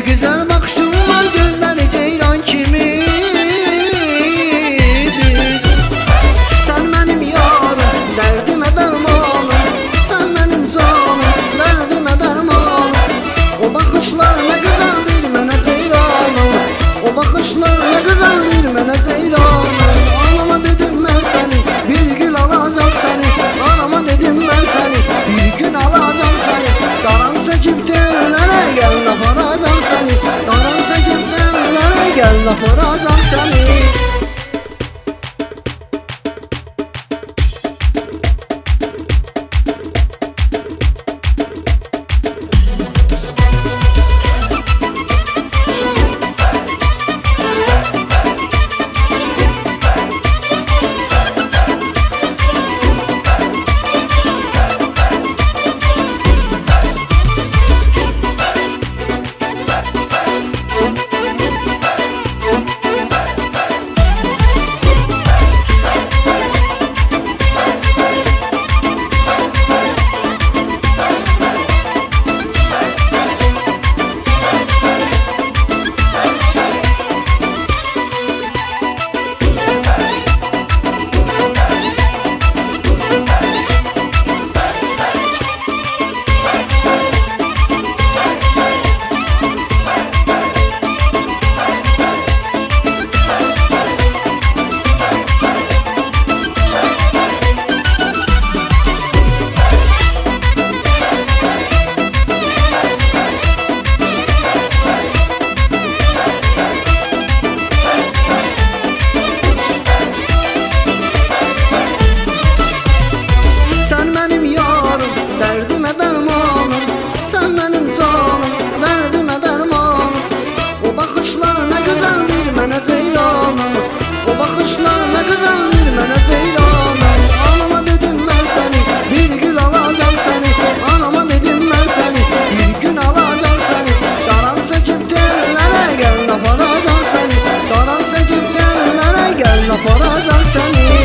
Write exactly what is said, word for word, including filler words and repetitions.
güzel bakışın var, gözleri ceylan kimidir. Sen benim yarım, derdime dermanım. Sen benim canım, derdime dermanım. O bakışlar ne güzeldir mənə ceylanım. O bakışlar ne güzeldir mənə ceylanım. Anama dedim ben seni, bir gün alacak seni. Anama dedim ben seni, bir gün alacak seni. Daran çekip dellere gel aparacak seni. Daran çekip dellere gel aparacak seni. Sen benim canım, derdime dermanım. O bakışlar ne güzeldir mənə ceylanım. O bakışlar ne güzeldir mənə ceylanım. Anama dedim ben seni, bir gün alacak seni. Anama dedim ben seni, bir gün alacak seni. Daran çekip dellere gel aparacak seni. Daran çekip dellere gel aparacak seni.